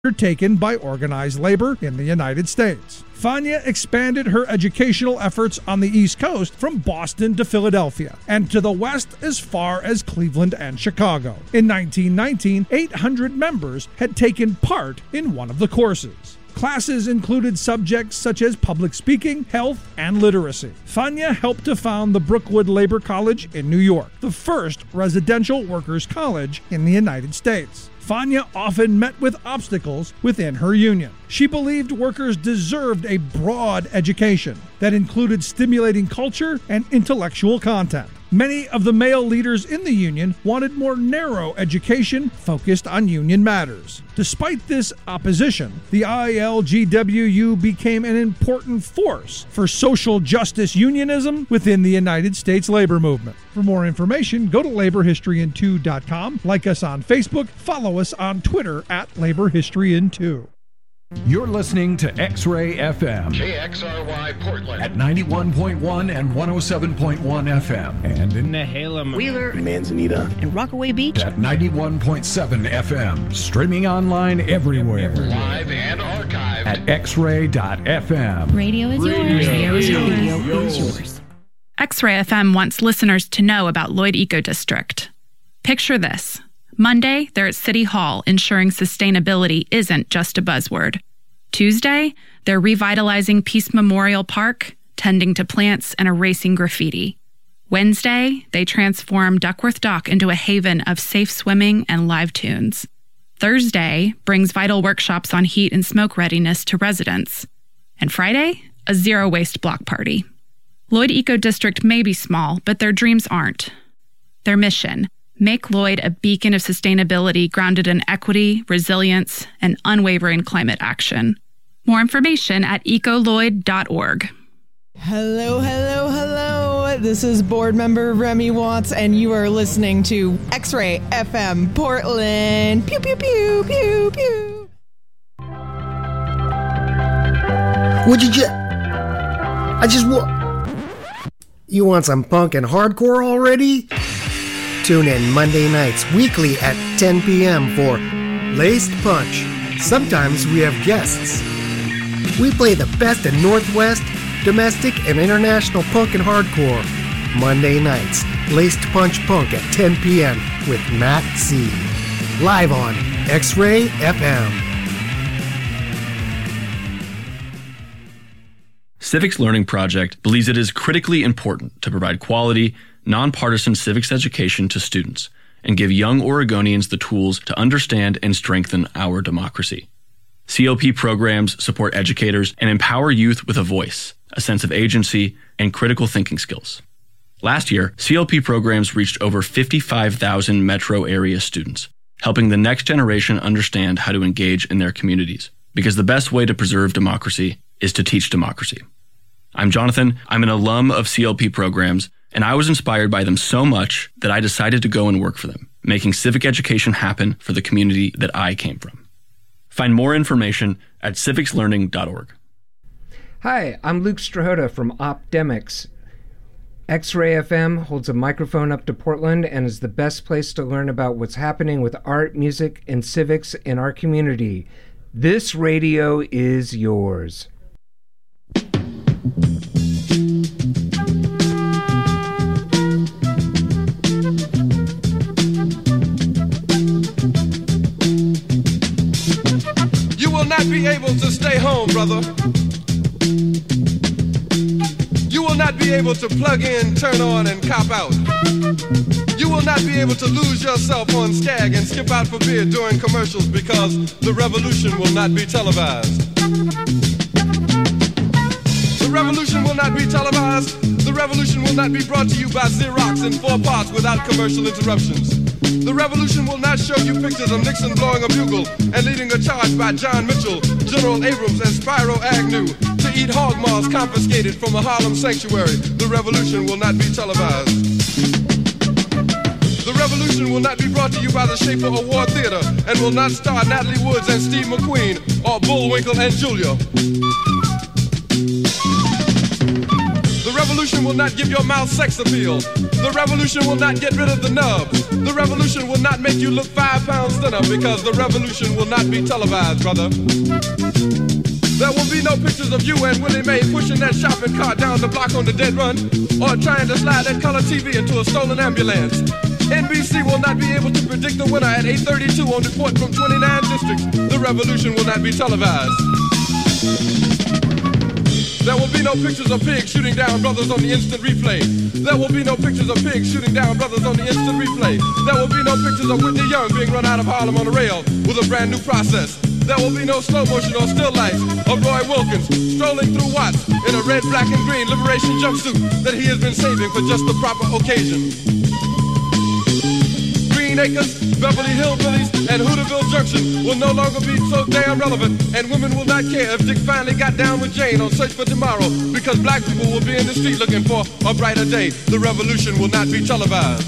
undertaken by organized labor in the United States. Fania expanded her educational efforts on the East Coast from Boston to Philadelphia, and to the West as far as Cleveland and Chicago. In 1919, 800 members had taken part in one of the courses. Classes included subjects such as public speaking, health, and literacy. Fania helped to found the Brookwood Labor College in New York, the first residential workers' college in the United States. Fania often met with obstacles within her union. She believed workers deserved a broad education that included stimulating culture and intellectual content. Many of the male leaders in the union wanted more narrow education focused on union matters. Despite this opposition, the ILGWU became an important force for social justice unionism within the United States labor movement. For more information, go to laborhistoryin2.com, like us on Facebook, follow us on Twitter at laborhistoryin2. You're listening to X-Ray FM. KXRY Portland. At 91.1 and 107.1 FM. And in Nehalem, Wheeler, Manzanita, and Rockaway Beach. At 91.7 FM. Streaming online everywhere. Live and archived. At xray.fm. Radio is yours. Radio is yours. X-Ray FM wants listeners to know about Lloyd Eco District. Picture this. Monday, they're at City Hall ensuring sustainability isn't just a buzzword. Tuesday, they're revitalizing Peace Memorial Park, tending to plants, and erasing graffiti. Wednesday, they transform Duckworth Dock into a haven of safe swimming and live tunes. Thursday brings vital workshops on heat and smoke readiness to residents. And Friday, a zero-waste block party. Lloyd Eco District may be small, but their dreams aren't. Their mission: make Lloyd a beacon of sustainability grounded in equity, resilience, and unwavering climate action. More information at ecoloyd.org. Hello, hello, hello. This is board member Remy Watts, and you are listening to X-Ray FM Portland. Pew, pew, pew, pew, pew. You want some punk and hardcore already? Tune in Monday nights weekly at 10 p.m. for Laced Punch. Sometimes we have guests. We play the best in Northwest, domestic, and international punk and hardcore. Monday nights, Laced Punch Punk at 10 p.m. with Matt C. Live on X-Ray FM. Civics Learning Project believes it is critically important to provide quality, nonpartisan civics education to students and give young Oregonians the tools to understand and strengthen our democracy. CLP programs support educators and empower youth with a voice, a sense of agency, and critical thinking skills. Last year, CLP programs reached over 55,000 metro area students, helping the next generation understand how to engage in their communities, because the best way to preserve democracy is to teach democracy. I'm Jonathan. I'm an alum of CLP programs, and I was inspired by them so much that I decided to go and work for them, making civic education happen for the community that I came from. Find more information at civicslearning.org. Hi, I'm Luke Strahota from Opdemics. X-Ray FM holds a microphone up to Portland and is the best place to learn about what's happening with art, music, and civics in our community. This radio is yours. You will not be able to stay home, brother. You will not be able to plug in, turn on, and cop out. You will not be able to lose yourself on Skag and skip out for beer during commercials because the revolution will not be televised. The revolution will not be televised. The revolution will not be brought to you by Xerox in 4 parts without commercial interruptions. The revolution will not show you pictures of Nixon blowing a bugle and leading a charge by John Mitchell, General Abrams, and Spyro Agnew to eat hog maws confiscated from a Harlem sanctuary. The revolution will not be televised. The revolution will not be brought to you by the Schaefer Award Theater and will not star Natalie Woods and Steve McQueen or Bullwinkle and Julia. The revolution revolution will not give your mouth sex appeal. The revolution will not get rid of the nub. The revolution will not make you look 5 pounds thinner, because the revolution will not be televised, brother. There will be no pictures of you and Willie Mae pushing that shopping cart down the block on the dead run, or trying to slide that color TV into a stolen ambulance. NBC will not be able to predict the winner at 8:32 on report from 29 districts. The revolution will not be televised. There will be no pictures of pigs shooting down brothers on the instant replay. There will be no pictures of pigs shooting down brothers on the instant replay. There will be no pictures of Whitney Young being run out of Harlem on a rail with a brand new process. There will be no slow motion or still lights of Roy Wilkins strolling through Watts in a red, black, and green liberation jumpsuit that he has been saving for just the proper occasion. Green Acres, Beverly Hillbillies, and Hooterville Junction will no longer be so damn relevant, and women will not care if Dick finally got down with Jane on Search for Tomorrow, because black people will be in the street looking for a brighter day. The revolution will not be televised.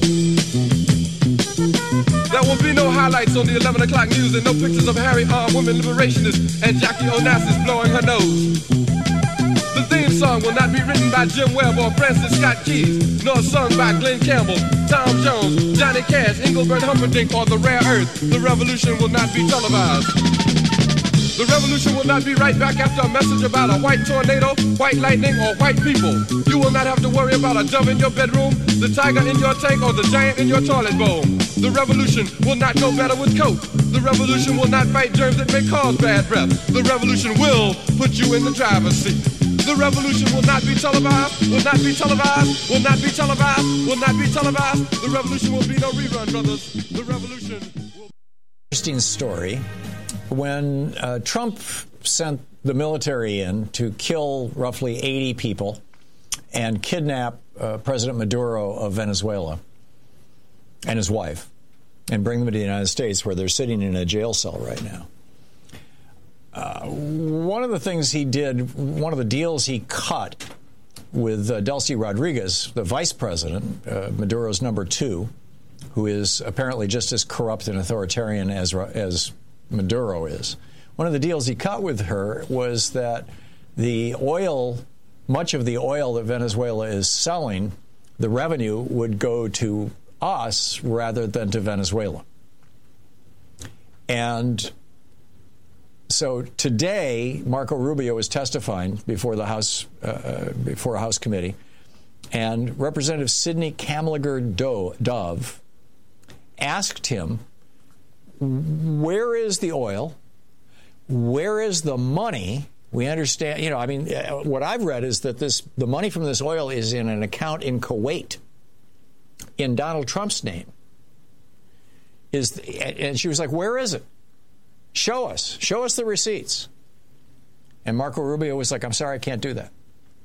There will be no highlights on the 11 o'clock news and no pictures of Harry armed women liberationists and Jackie Onassis blowing her nose. The theme song will not be written by Jim Webb or Francis Scott Keys, nor sung by Glenn Campbell, Tom Jones, Johnny Cash, Engelbert Humperdinck, or The Rare Earth. The revolution will not be televised. The revolution will not be right back after a message about a white tornado, white lightning, or white people. You will not have to worry about a dove in your bedroom, the tiger in your tank, or the giant in your toilet bowl. The revolution will not go better with coke. The revolution will not fight germs that may cause bad breath. The revolution will put you in the driver's seat. The revolution will not be televised, will not be televised, will not be televised, will not be televised. The revolution will be no rerun, brothers. The revolution will... Interesting story. When Trump sent the military in to kill roughly 80 people and kidnap President Maduro of Venezuela and his wife and bring them to the United States, where they're sitting in a jail cell right now, one of the things he did, one of the deals he cut with Delcy Rodriguez, the vice president, Maduro's number 2, who is apparently just as corrupt and authoritarian as Maduro is. One of the deals he cut with her was that the oil, much of the oil that Venezuela is selling, the revenue would go to us rather than to Venezuela. And so today, Marco Rubio is testifying before the House, before a House committee, and Representative Sidney Kamlager-Dove asked him, where is the oil? Where is the money? We understand, you know, I mean, what I've read is that the money from this oil is in an account in Kuwait in Donald Trump's name. And she was like, where is it? Show us the receipts. And Marco Rubio was like, I'm sorry, I can't do that.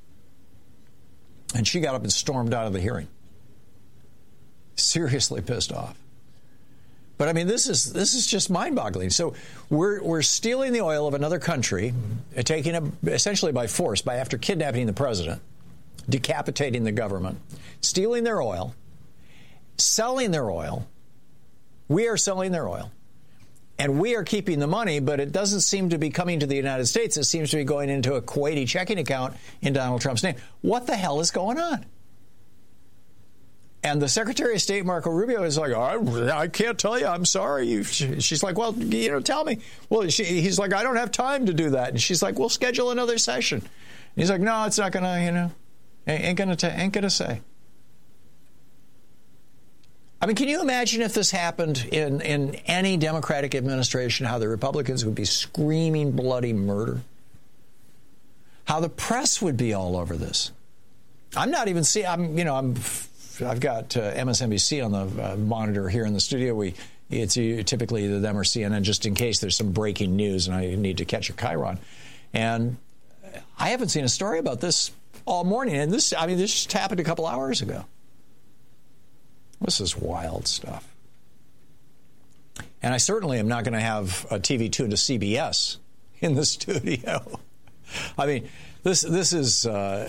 And she got up and stormed out of the hearing. Seriously pissed off. But I mean, this is just mind-boggling. So we're stealing the oil of another country, taking it essentially by force, after kidnapping the president, decapitating the government, stealing their oil, selling their oil. We are selling their oil. And we are keeping the money, but it doesn't seem to be coming to the United States. It seems to be going into a Kuwaiti checking account in Donald Trump's name. What the hell is going on? And the Secretary of State, Marco Rubio, is like, I can't tell you. I'm sorry. She's like, well, you know, tell me. Well, he's like, I don't have time to do that. And she's like, we'll schedule another session. And he's like, no, it's not going to, you know, ain't going to say. I mean, can you imagine if this happened in any Democratic administration, how the Republicans would be screaming bloody murder? How the press would be all over this? I'm not even seeing, I've got MSNBC on the monitor here in the studio. It's typically either them or CNN, just in case there's some breaking news and I need to catch a chyron. And I haven't seen a story about this all morning. And this just happened a couple hours ago. This is wild stuff. And I certainly am not going to have a TV tuned to CBS in the studio. I mean, this is,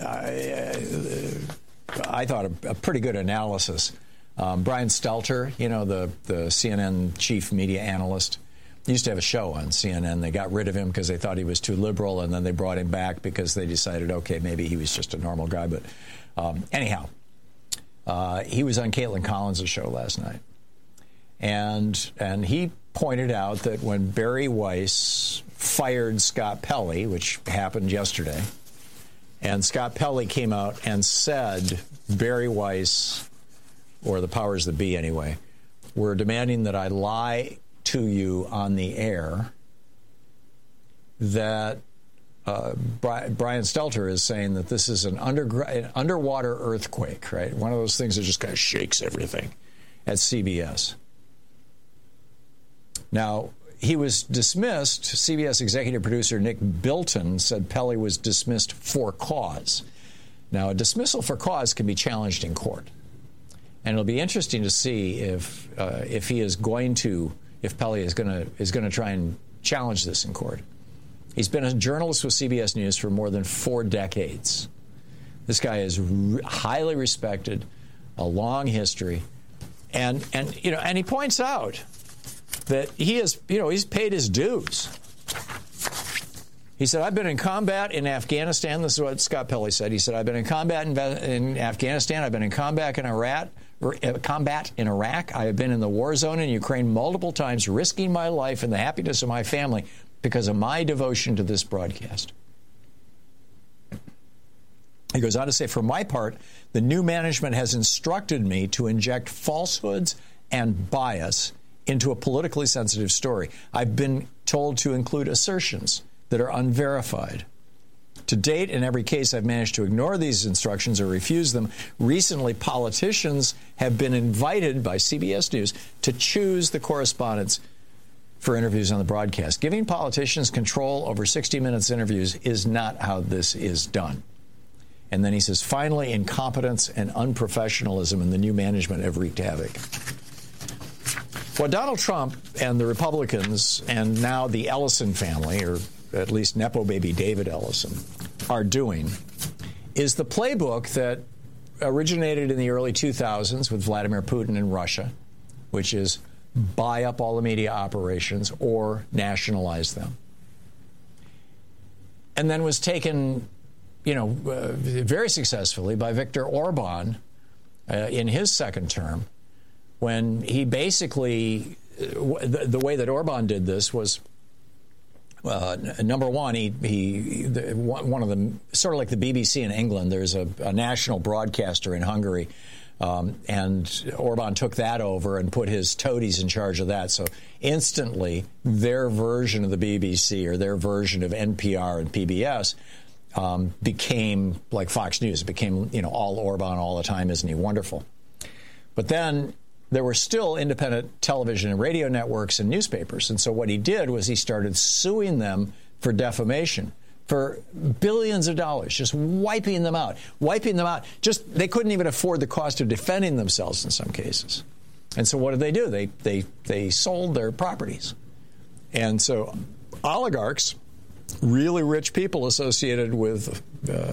I thought, a pretty good analysis. Brian Stelter, you know, the CNN chief media analyst, used to have a show on CNN. They got rid of him because they thought he was too liberal, and then they brought him back because they decided, okay, maybe he was just a normal guy. But Anyhow, he was on Caitlin Collins' show last night. And he pointed out that when Barry Weiss fired Scott Pelley, which happened yesterday, and Scott Pelley came out and said Barry Weiss, or the powers that be anyway, were demanding that I lie to you on the air, that Brian Stelter is saying that this is an underwater earthquake, right? One of those things that just kind of shakes everything at CBS. Now, he was dismissed. CBS executive producer Nick Bilton said Pelley was dismissed for cause. Now, a dismissal for cause can be challenged in court. And it'll be interesting to see if he is going to, if Pelley is going to try and challenge this in court. He's been a journalist with CBS News for more than 4 decades. This guy is highly respected, a long history, and he points out that he is, he's paid his dues. He said, I've been in combat in Afghanistan. This is what Scott Pelley said. He said, I've been in combat in Afghanistan. I've been in combat in Iraq. I have been in the war zone in Ukraine multiple times, risking my life and the happiness of my family because of my devotion to this broadcast. He goes on to say, for my part, the new management has instructed me to inject falsehoods and bias into a politically sensitive story. I've been told to include assertions that are unverified. To date, in every case, I've managed to ignore these instructions or refuse them. Recently, politicians have been invited by CBS News to choose the correspondents for interviews on the broadcast. Giving politicians control over 60 Minutes interviews is not how this is done. And then he says, finally, incompetence and unprofessionalism in the new management have wreaked havoc. What Donald Trump and the Republicans and now the Ellison family, or at least Nepo baby David Ellison, are doing is the playbook that originated in the early 2000s with Vladimir Putin in Russia, which is buy up all the media operations or nationalize them. And then was taken, very successfully by Viktor Orban in his second term, when he basically, the way that Orban did this was, number one, one of them, sort of like the BBC in England, there's a national broadcaster in Hungary, and Orban took that over and put his toadies in charge of that. So instantly, their version of the BBC or their version of NPR and PBS became like Fox News. It became, all Orban all the time. Isn't he wonderful? But then there were still independent television and radio networks and newspapers. And so what he did was he started suing them for defamation for billions of dollars, just wiping them out. Just they couldn't even afford the cost of defending themselves in some cases. And so what did they do? They sold their properties. And so oligarchs, really rich people associated with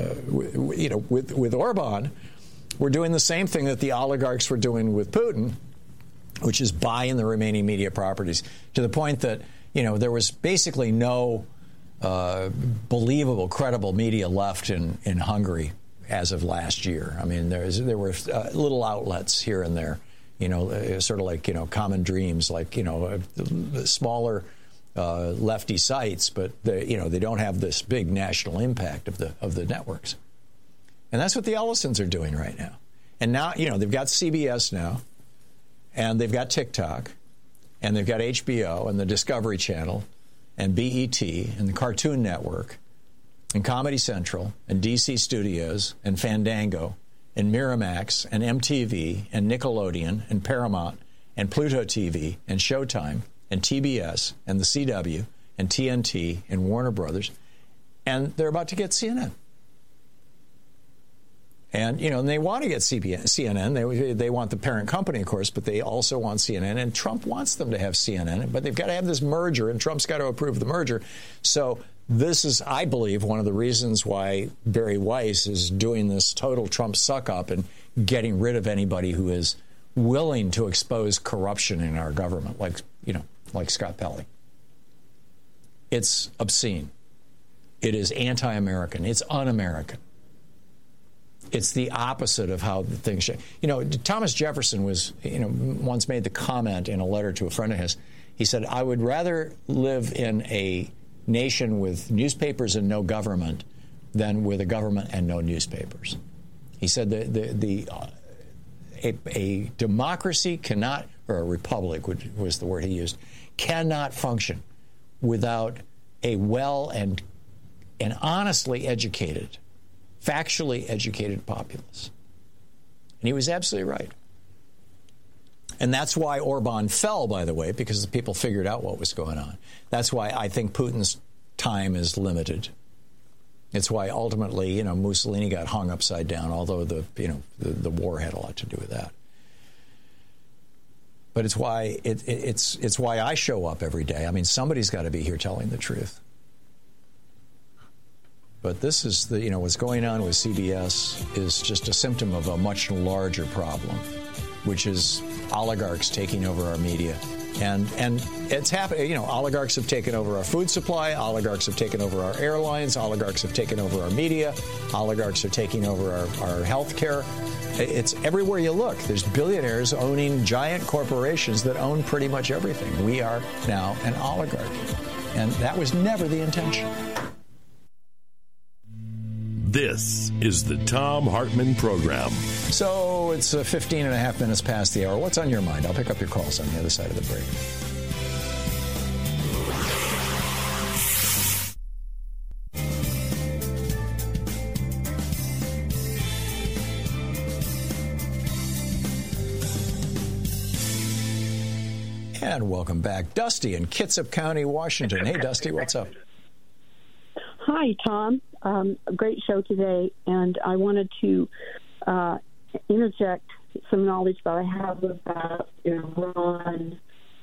Orban, were doing the same thing that the oligarchs were doing with Putin, which is buying the remaining media properties, to the point that, there was basically no believable, credible media left in Hungary as of last year. I mean, there were little outlets here and there, sort of like, Common Dreams, like, smaller lefty sites, but they don't have this big national impact of the networks. And that's what the Ellisons are doing right now. And now, they've got CBS now, and they've got TikTok, and they've got HBO and the Discovery Channel and BET and the Cartoon Network and Comedy Central and DC Studios and Fandango and Miramax and MTV and Nickelodeon and Paramount and Pluto TV and Showtime and TBS and the CW and TNT and Warner Brothers. And they're about to get CNN. And, and they want to get CNN. They want the parent company, of course, but they also want CNN. And Trump wants them to have CNN, but they've got to have this merger, and Trump's got to approve the merger. So this is, I believe, one of the reasons why Barry Weiss is doing this total Trump suck-up and getting rid of anybody who is willing to expose corruption in our government, like Scott Pelley. It's obscene. It is anti-American. It's un-American. It's the opposite of how things should. Thomas Jefferson was, once made the comment in a letter to a friend of his. He said, "I would rather live in a nation with newspapers and no government than with a government and no newspapers." He said a democracy cannot, or a republic, which was the word he used, cannot function without a well and honestly educated, factually educated populace. And he was absolutely right. And that's why Orban fell, by the way, because the people figured out what was going on. That's why I think Putin's time is limited. It's why ultimately, Mussolini got hung upside down, although the war had a lot to do with that. But it's why it's why I show up every day. I mean, somebody's got to be here telling the truth. But this is what's going on with CBS is just a symptom of a much larger problem, which is oligarchs taking over our media. And it's happening. Oligarchs have taken over our food supply. Oligarchs have taken over our airlines. Oligarchs have taken over our media. Oligarchs are taking over our health care. It's everywhere you look. There's billionaires owning giant corporations that own pretty much everything. We are now an oligarchy. And that was never the intention. This is the Thom Hartmann Program. So it's 15 and a half minutes past the hour. What's on your mind? I'll pick up your calls on the other side of the break. And welcome back. Dusty in Kitsap County, Washington. Hey, Dusty, what's up? Hi, Tom. A great show today, and I wanted to interject some knowledge that I have about Iran.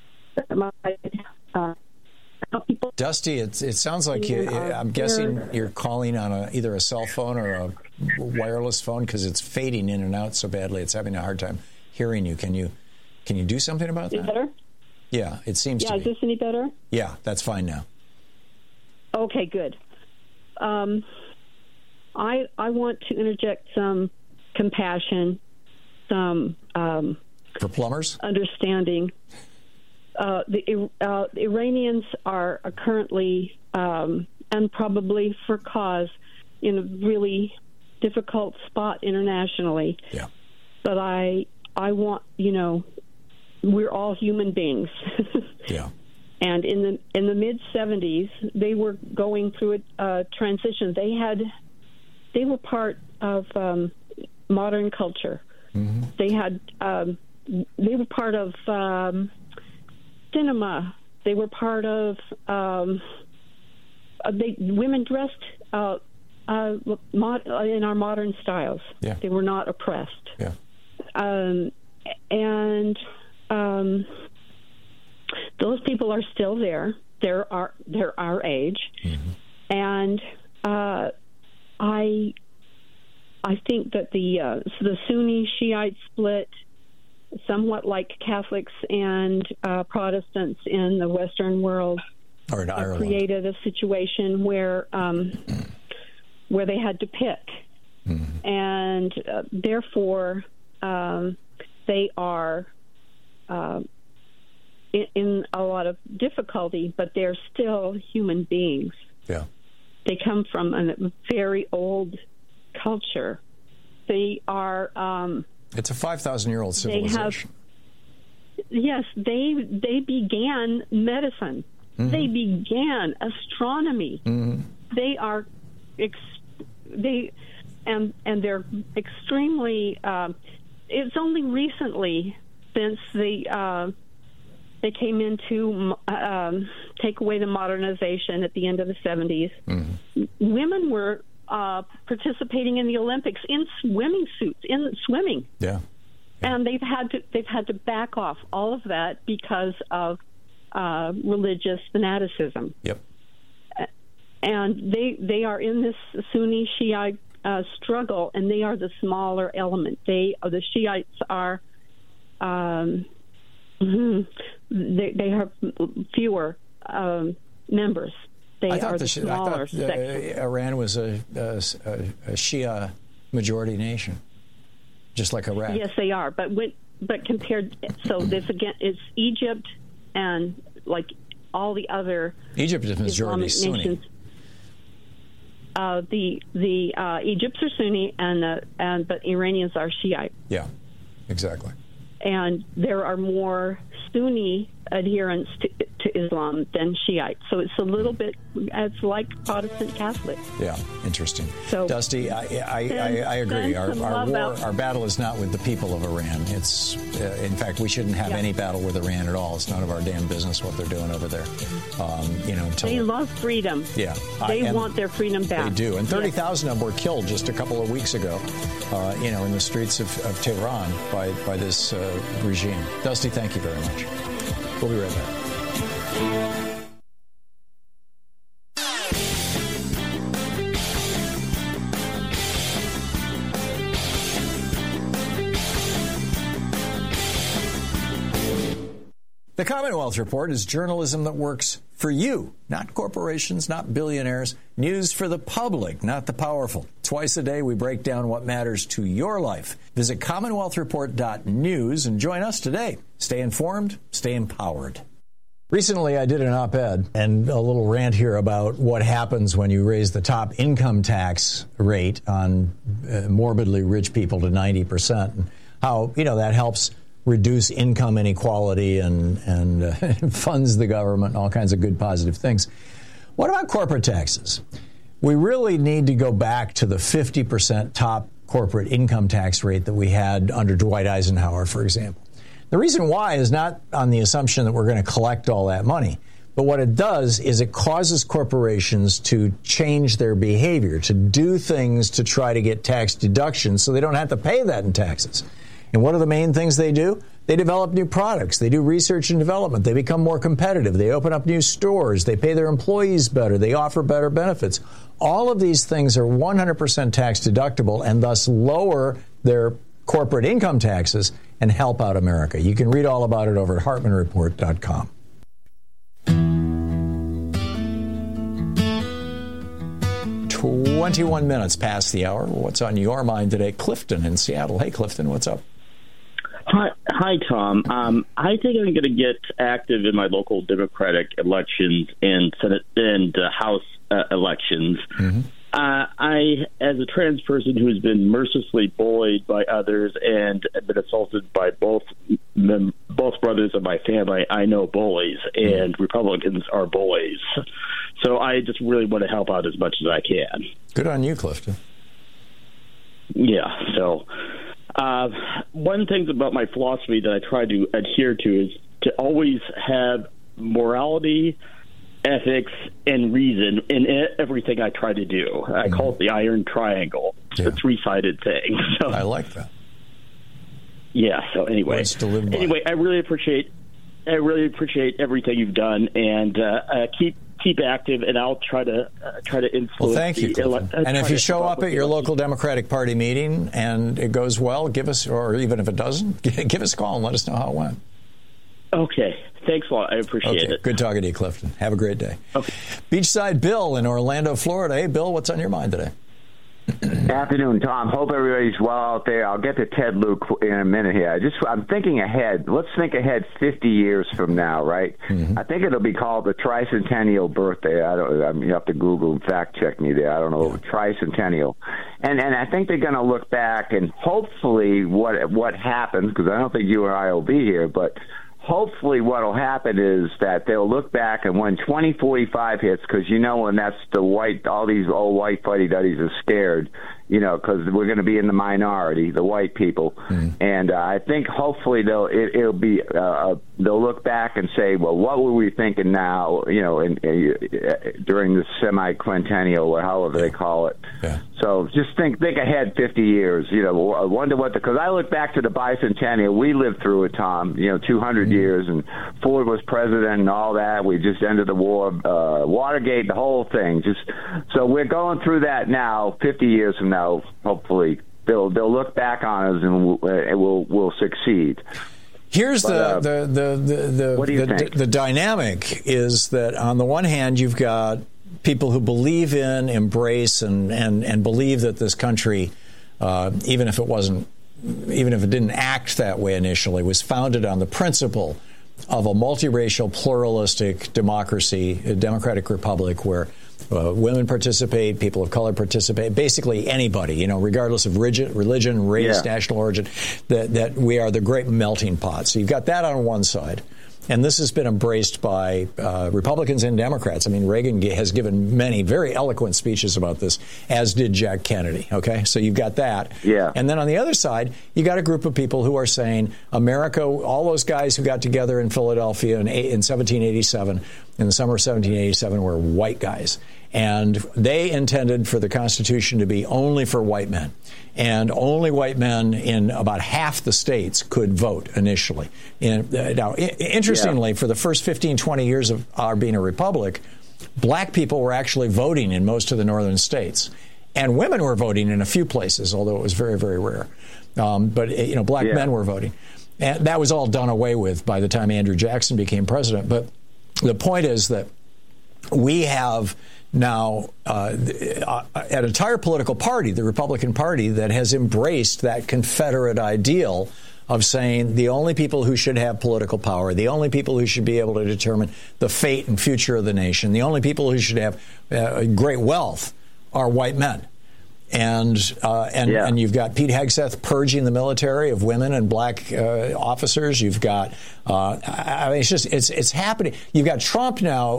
Dusty, it sounds like I'm guessing you're calling on either a cell phone or a wireless phone because it's fading in and out so badly. It's having a hard time hearing you. Can you do something about that? Is it better? Yeah, it seems to be. Yeah, is this any better? Yeah, that's fine now. Okay, good. I want to interject some compassion, some for plumbers understanding. The Iranians are currently and probably for cause in a really difficult spot internationally. Yeah. But I want we're all human beings. Yeah. And in the mid 70s, they were going through a transition. They were part of modern culture. Mm-hmm. They were part of cinema. They were part of women dressed in our modern styles. Yeah. They were not oppressed. Yeah. Those people are still there. They're our age, mm-hmm. and I think that the Sunni Shiite split, somewhat like Catholics and Protestants in the Western world, or in Ireland, created a situation where they had to pick, mm-hmm. and therefore they are in a lot of difficulty, but they're still human beings. Yeah. They come from a very old culture. They are... it's a 5,000-year-old civilization. They began medicine. Mm-hmm. They began astronomy. Mm-hmm. They are... And they're extremely... it's only recently since they came in to take away the modernization at the end of the 70s. Mm-hmm. Women were participating in the Olympics in swimming suits, in swimming. Yeah. And they've had to back off all of that because of religious fanaticism. Yep. And they are in this Sunni Shiite struggle, and they are the smaller element. The Shiites are. They have fewer members. I thought Iran was a Shia majority nation, just like Iraq. Yes, they are. But compared, so this again is Egypt and like all the other Egypt is majority Sunni. Nations. The Egypts are Sunni but Iranians are Shiite. Yeah, exactly. And there are more Sunni adherents to Islam than Shiite. So it's a little bit, it's like Protestant Catholic. Yeah, interesting. So, Dusty, I agree. Our battle is not with the people of Iran. It's, in fact, we shouldn't have any battle with Iran at all. It's none of our damn business what they're doing over there. They love freedom. Yeah. They want their freedom back. They do. And 30,000 of them were killed just a couple of weeks ago, in the streets of Tehran by this regime. Dusty, thank you very much. We'll be right back. The Commonwealth Report is journalism that works for you, not corporations, not billionaires. News for the public, not the powerful. Twice a day, we break down what matters to your life. Visit CommonwealthReport.news and join us today. Stay informed, stay empowered. Recently, I did an op-ed and a little rant here about what happens when you raise the top income tax rate on morbidly rich people to 90%, and how, that helps reduce income inequality and funds the government and all kinds of good positive things. What about corporate taxes? We really need to go back to the 50% top corporate income tax rate that we had under Dwight Eisenhower, for example. The reason why is not on the assumption that we're going to collect all that money, but what it does is it causes corporations to change their behavior, to do things to try to get tax deductions so they don't have to pay that in taxes. And what are the main things they do? They develop new products. They do research and development. They become more competitive. They open up new stores. They pay their employees better. They offer better benefits. All of these things are 100% tax deductible and thus lower their corporate income taxes and help out America. You can read all about it over at HartmanReport.com. 21 minutes past the hour. What's on your mind today? Clifton in Seattle. Hey, Clifton, what's up? Hi, Tom. I think I'm going to get active in my local Democratic elections and Senate and House elections. Mm-hmm. I, as a trans person who has been mercilessly bullied by others and been assaulted by both brothers of my family, I know bullies, and Republicans are bullies. So I just really want to help out as much as I can. Good on you, Clifton. Yeah, so one thing about my philosophy that I try to adhere to is to always have morality, ethics, and reason in everything I try to do. I call it the iron triangle. It's a three-sided thing. So, I like that. Yeah, so anyway. I really appreciate everything you've done, and keep active, and I'll try to influence. Well, thank you. And if you show up at your local Democratic Party meeting and it goes well, give us, or even if it doesn't, give us a call and let us know how it went. Okay. Thanks a lot. I appreciate it. Good talking to you, Clifton. Have a great day. Okay. Beachside Bill in Orlando, Florida. Hey, Bill, what's on your mind today? Afternoon, Tom. Hope everybody's well out there. I'll get to Ted Luke in a minute here. I'm thinking ahead. Let's think ahead 50 years from now, right? Mm-hmm. I think it'll be called the tricentennial birthday. You have to Google and fact check me there. I don't know. Yeah. Tricentennial. And I think they're going to look back and hopefully what happens, because I don't think you or I will be here, but hopefully what will happen is that they'll look back and when 2045 hits, because when that's all these old white fuddy-duddies are scared, because we're going to be in the minority, the white people. Mm. And I think hopefully they'll look back and say, well, what were we thinking now, during the semi-quintennial or however they call it. Yeah. So just think ahead 50 years, I wonder because I look back to the bicentennial. We lived through it, Tom, 200 years, and Ford was president and all that. We just ended the war, Watergate, the whole thing. So we're going through that now, 50 years from now, hopefully. They'll look back on us and we'll succeed. Here's the dynamic is that on the one hand you've got people who believe in, embrace, and believe that this country even if it didn't act that way initially, was founded on the principle of a multiracial, pluralistic democracy, a democratic republic where women participate, people of color participate, basically anybody, regardless of religion, race, national origin, that we are the great melting pot. So you've got that on one side. And this has been embraced by Republicans and Democrats. I mean, Reagan has given many very eloquent speeches about this, as did Jack Kennedy. Okay, so you've got that. Yeah. And then on the other side, you got a group of people who are saying America, all those guys who got together in Philadelphia in 1787, in the summer of 1787, were white guys. And they intended for the Constitution to be only for white men. And only white men in about half the states could vote initially. Now, interestingly, for the first 15, 20 years of our being a republic, black people were actually voting in most of the northern states. And women were voting in a few places, although it was very, very rare. But black men were voting. And that was all done away with by the time Andrew Jackson became president. But the point is that we have now an entire political party, the Republican Party, that has embraced that Confederate ideal of saying the only people who should have political power, the only people who should be able to determine the fate and future of the nation, the only people who should have great wealth are white men. And you've got Pete Hegseth purging the military of women and black officers. You've got, it's happening. You've got Trump now,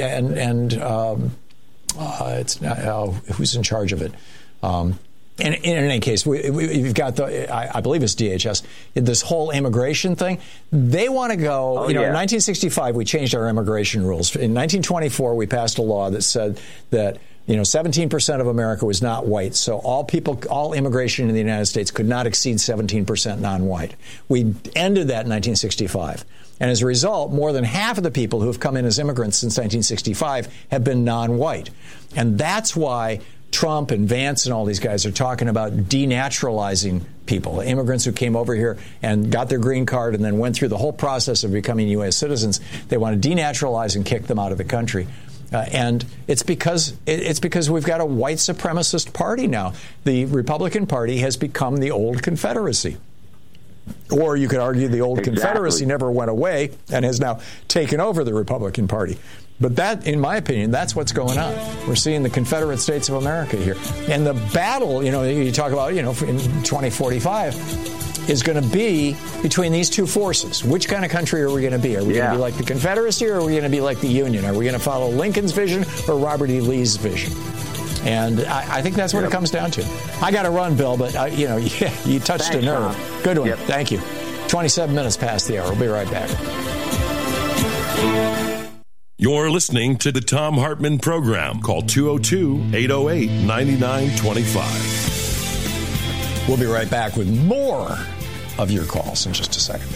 it's not, who's in charge of it? In any case, we've got I believe it's DHS, this whole immigration thing. They want to go, in 1965, we changed our immigration rules. In 1924, we passed a law that said that 17% of America was not white, so all immigration in the United States could not exceed 17% non-white. We ended that in 1965. And as a result, more than half of the people who have come in as immigrants since 1965 have been non-white. And that's why Trump and Vance and all these guys are talking about denaturalizing people, immigrants who came over here and got their green card and then went through the whole process of becoming U.S. citizens. They want to denaturalize and kick them out of the country. And it's because we've got a white supremacist party now. The Republican Party has become the old Confederacy. Or you could argue the old Confederacy never went away and has now taken over the Republican Party. But that, in my opinion, that's what's going on. We're seeing the Confederate States of America here. And the battle, you talk about, in 2045, is going to be between these two forces. Which kind of country are we going to be? Are we going to be like the Confederacy, or are we going to be like the Union? Are we going to follow Lincoln's vision or Robert E. Lee's vision? And I think that's what it comes down to. I got to run, Bill, but, you touched a nerve. Tom. Good one. Yep. Thank you. 27 minutes past the hour. We'll be right back. You're listening to the Thom Hartmann Program. Call 202-808-9925. We'll be right back with more of your calls in just a second.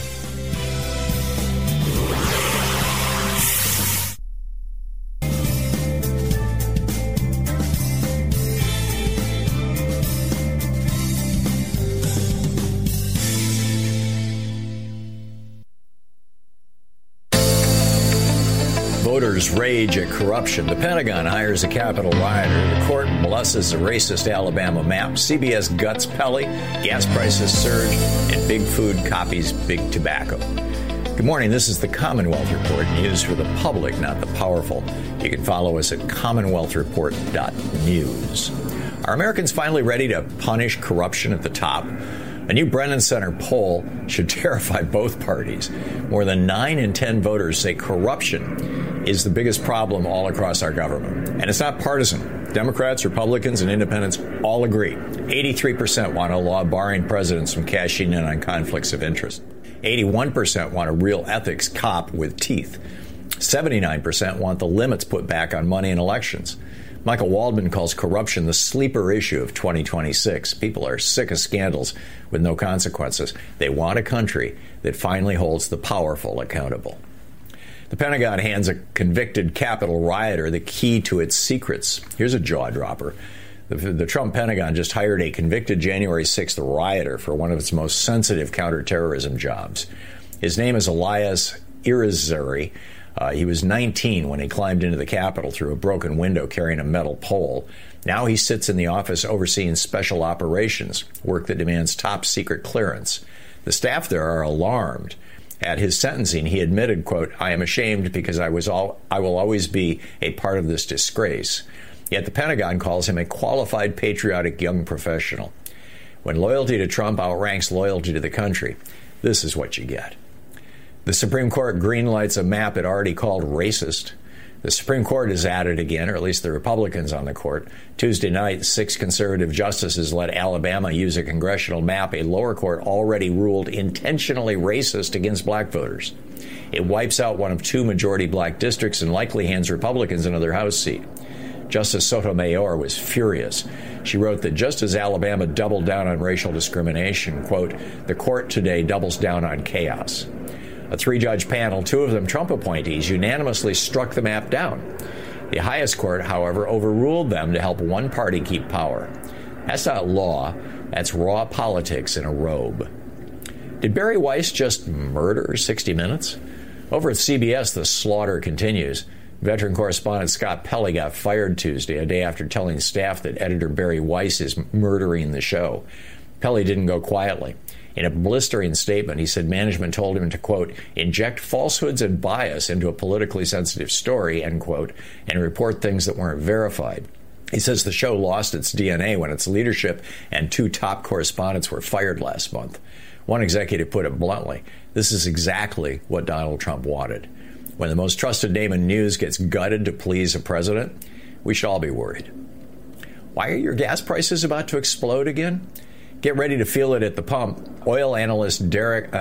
Voters rage at corruption. The Pentagon hires a Capitol rioter. The court blesses a racist Alabama map. CBS guts Pele. Gas prices surge. And Big Food copies Big Tobacco. Good morning. This is the Commonwealth Report. News for the public, not the powerful. You can follow us at commonwealthreport.news. Are Americans finally ready to punish corruption at the top? A new Brennan Center poll should terrify both parties. More than 9 in 10 voters say corruption is the biggest problem all across our government. And it's not partisan. Democrats, Republicans, and independents all agree. 83% want a law barring presidents from cashing in on conflicts of interest. 81% want a real ethics cop with teeth. 79% want the limits put back on money in elections. Michael Waldman calls corruption the sleeper issue of 2026. People are sick of scandals with no consequences. They want a country that finally holds the powerful accountable. The Pentagon hands a convicted Capitol rioter the key to its secrets. Here's a jaw-dropper. The Trump Pentagon just hired a convicted January 6th rioter for one of its most sensitive counterterrorism jobs. His name is Elias Irizarry. He was 19 when he climbed into the Capitol through a broken window carrying a metal pole. Now he sits in the office overseeing special operations, work that demands top secret clearance. The staff there are alarmed. At his sentencing, he admitted, quote, "I am ashamed because I will always be a part of this disgrace." Yet the Pentagon calls him a qualified, patriotic young professional. When loyalty to Trump outranks loyalty to the country, this is what you get. The Supreme Court greenlights a map it already called racist. The Supreme Court is at it again, or at least the Republicans on the court. Tuesday night, 6 conservative justices let Alabama use a congressional map a lower court already ruled intentionally racist against black voters. It wipes out one of 2 majority black districts and likely hands Republicans another House seat. Justice Sotomayor was furious. She wrote that just as Alabama doubled down on racial discrimination, quote, "the court today doubles down on chaos." A 3-judge panel, 2 of them Trump appointees, unanimously struck the map down. The highest court, however, overruled them to help one party keep power. That's not law. That's raw politics in a robe. Did Barry Weiss just murder 60 Minutes? Over at CBS, the slaughter continues. Veteran correspondent Scott Pelley got fired Tuesday, a day after telling staff that editor Barry Weiss is murdering the show. Pelley didn't go quietly. In a blistering statement, he said management told him to, quote, "inject falsehoods and bias into a politically sensitive story," end quote, and report things that weren't verified. He says the show lost its DNA when its leadership and 2 top correspondents were fired last month. One executive put it bluntly, this is exactly what Donald Trump wanted. When the most trusted name in news gets gutted to please a president, we should all be worried. Why are your gas prices about to explode again? Get ready to feel it at the pump. Oil analyst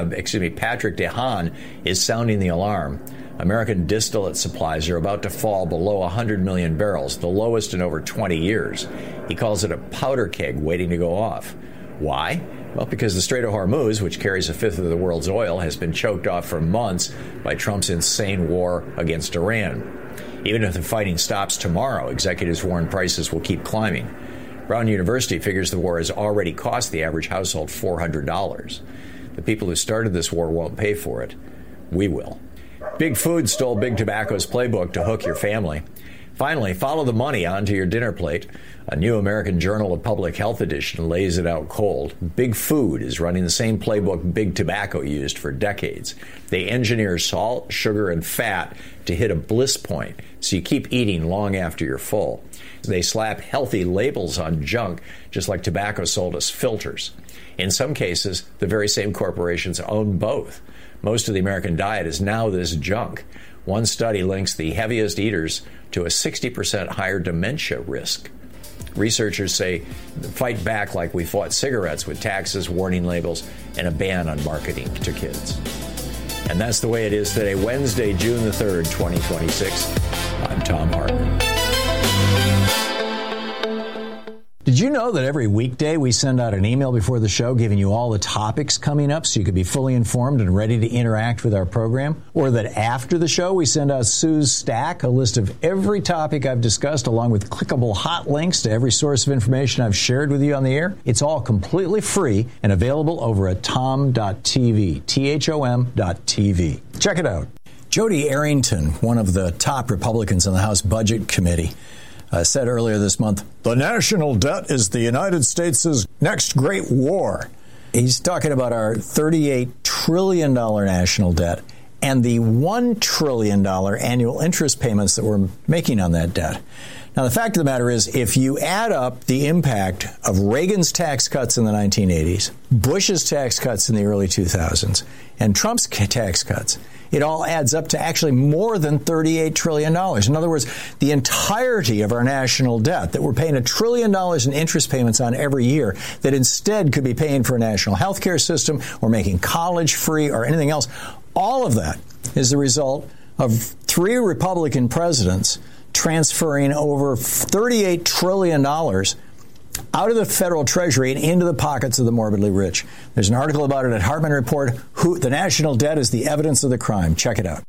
Patrick DeHaan is sounding the alarm. American distillate supplies are about to fall below 100 million barrels, the lowest in over 20 years. He calls it a powder keg waiting to go off. Why? Well, because the Strait of Hormuz, which carries 1/5 of the world's oil, has been choked off for months by Trump's insane war against Iran. Even if the fighting stops tomorrow, executives warn prices will keep climbing. Brown University figures the war has already cost the average household $400. The people who started this war won't pay for it. We will. Big Food stole Big Tobacco's playbook to hook your family. Finally, follow the money onto your dinner plate. A new American Journal of Public Health edition lays it out cold. Big Food is running the same playbook Big Tobacco used for decades. They engineer salt, sugar, and fat to hit a bliss point so you keep eating long after you're full. They slap healthy labels on junk, just like tobacco sold us filters. In some cases, the very same corporations own both. Most of the American diet is now this junk. One study links the heaviest eaters to a 60% higher dementia risk. Researchers say fight back like we fought cigarettes with taxes, warning labels, and a ban on marketing to kids. And that's the way it is today, Wednesday, June the 3rd, 2026. I'm Tom Hartman. Did you know that every weekday we send out an email before the show giving you all the topics coming up so you can be fully informed and ready to interact with our program? Or that after the show we send out Sue's Stack, a list of every topic I've discussed along with clickable hot links to every source of information I've shared with you on the air? It's all completely free and available over at tom.tv, THOM.tv. Check it out. Jody Arrington, one of the top Republicans on the House Budget Committee, said earlier this month, the national debt is the United States' next great war. He's talking about our $38 trillion national debt and the $1 trillion annual interest payments that we're making on that debt. Now, the fact of the matter is, if you add up the impact of Reagan's tax cuts in the 1980s, Bush's tax cuts in the early 2000s, and Trump's tax cuts, it all adds up to actually more than $38 trillion. In other words, the entirety of our national debt that we're paying $1 trillion in interest payments on every year that instead could be paying for a national health care system or making college free or anything else, all of that is the result of 3 Republican presidents transferring over $38 trillion out of the federal treasury and into the pockets of the morbidly rich. There's an article about it at Hartman Report, The National Debt is the Evidence of the Crime. Check it out.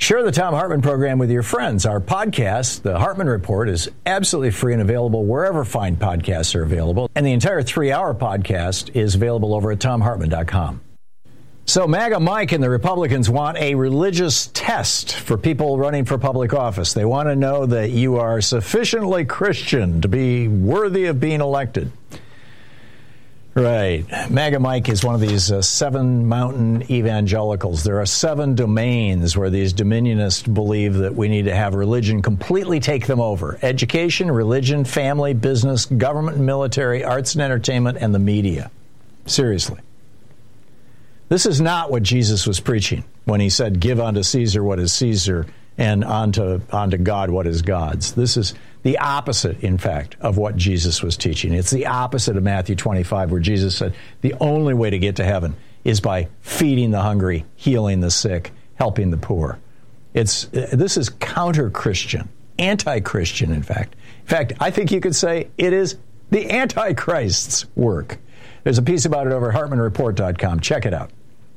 Share the Thom Hartmann program with your friends. Our podcast, The Hartmann Report, is absolutely free and available wherever fine podcasts are available. And the entire 3-hour podcast is available over at thomhartmann.com. So MAGA Mike and the Republicans want a religious test for people running for public office. They want to know that you are sufficiently Christian to be worthy of being elected. Right. MAGA Mike is one of these 7 mountain evangelicals. There are 7 domains where these dominionists believe that we need to have religion completely take them over. Education, religion, family, business, government and military, arts and entertainment, and the media. Seriously. This is not what Jesus was preaching when he said, give unto Caesar what is Caesar and unto God what is God's. This is the opposite, in fact, of what Jesus was teaching. It's the opposite of Matthew 25, where Jesus said the only way to get to heaven is by feeding the hungry, healing the sick, helping the poor. This is counter-Christian, anti-Christian, in fact. In fact, I think you could say it is the Antichrist's work. There's a piece about it over at HartmannReport.com. Check it out.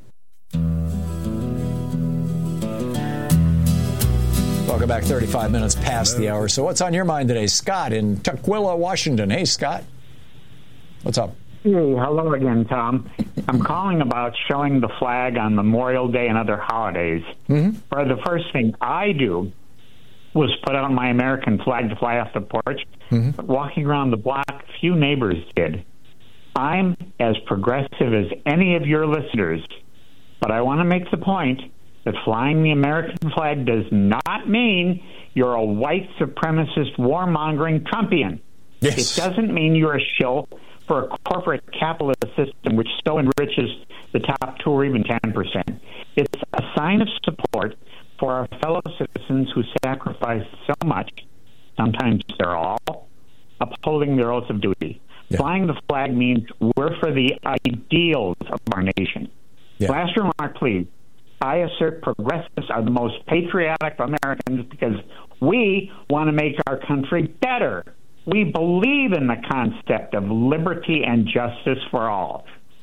Welcome back, 35 minutes past the hour. So what's on your mind today? Scott in Tukwila, Washington. Hey, Scott. What's up? Hey, hello again, Tom. I'm calling about showing the flag on Memorial Day and other holidays. Where the first thing I do was put out my American flag to fly off the porch. But walking around the block, few neighbors did. I'm as progressive as any of your listeners, but I want to make the point that flying the American flag does not mean you're a white supremacist warmongering Trumpian. Yes. It doesn't mean you're a shill for a corporate capitalist system which so enriches the top 2 or even 10%. It's a sign of support for our fellow citizens who sacrifice so much, sometimes they're all, upholding their oath of duty. Yeah. Flying the flag means we're for the ideals of our nation. Yeah. Last remark, please. I assert progressives are the most patriotic of Americans because we want to make our country better. We believe in the concept of liberty and justice for all.